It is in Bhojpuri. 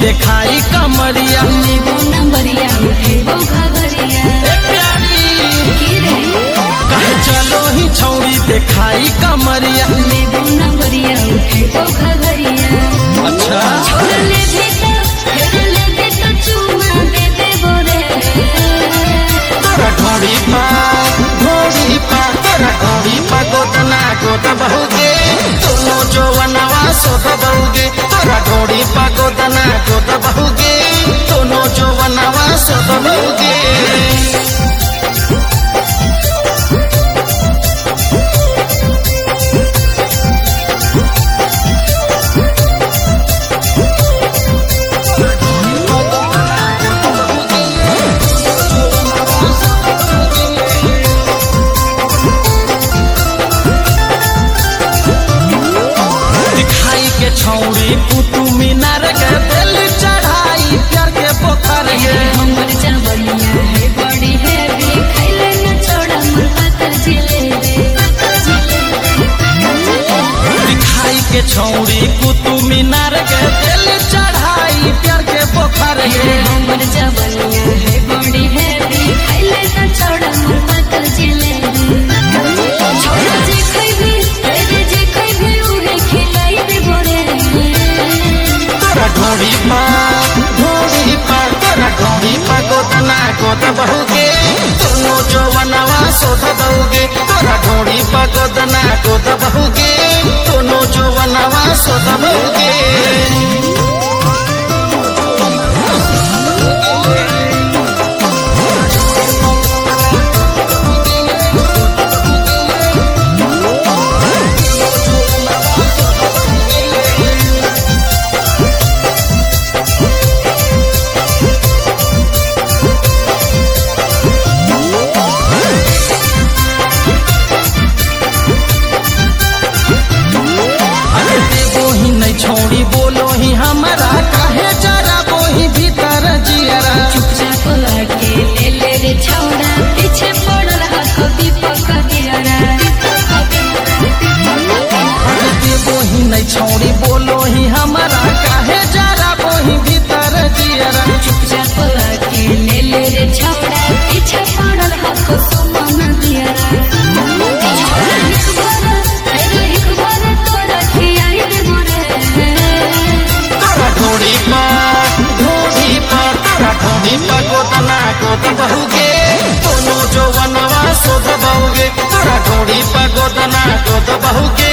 देखाई कमरिया नंबरिया उठेबो घगरिया प्यारी की रे कहे चलो ही छौड़ी देखाई कमरिया लेबो नंबरिया उठेबो घगरिया अच्छा छोड़ ले भी तो चूमा दे देबो रे तोरा घोड़ी पा तोरा घोड़ी पा गोदना गोद बहुगे दोनों जौवनवा सोध बहुगे तोरा घोड़ी पा गोदना गोद बहुगे दोनों जौवनवा सोध बहुगे छौड़ी कुतु मीनार के दिल चढ़ाई प्यार के पोखर गे हमर जवनिया है बड़ी हैवी खैले न छोड़ा मन पातर जिलेबी दिखाई के छौड़ी कुतु मीनार के दिल चढ़ाई प्यार के पोखर गे हमर जवनिया है बड़ी हैवी खैले न छोड़ा मन पातर जिलेबी छोड़ा जे खैबी तेरे जे खैबी उहे खिलाई दे बोरे तोरा घोड़ी पा तोरा घोड़ी पा गोदना गोद बहुगे दोनों जौवनवा सोध बहुगे तोरा घोड़ी पा गोदना गोद बहुगे दोनों जौवनवा सोध बहुगे छोड़ी बोलो ही हमारा काहे जरा बोही भीतर जियरा चुपचाप लाके ले ले रे छौड़ा पीछे पड़ल हाथ दीपक दियरा बोही नहीं छोड़ी बोलो ही हमारा काहे जरा बोही भीतर जियरा चुपचाप लाके ले ले रे छौड़ा पीछे पड़ल हाथ सुमन दियरा तोरा खियाई दे मोरे तोरा घोड़ी पा तोरा घोड़ी पा गोदना गोद बहुगे दोनों जौवनवा सोध बहुगे तोरा घोड़ी पा गोदना गोद बहुगे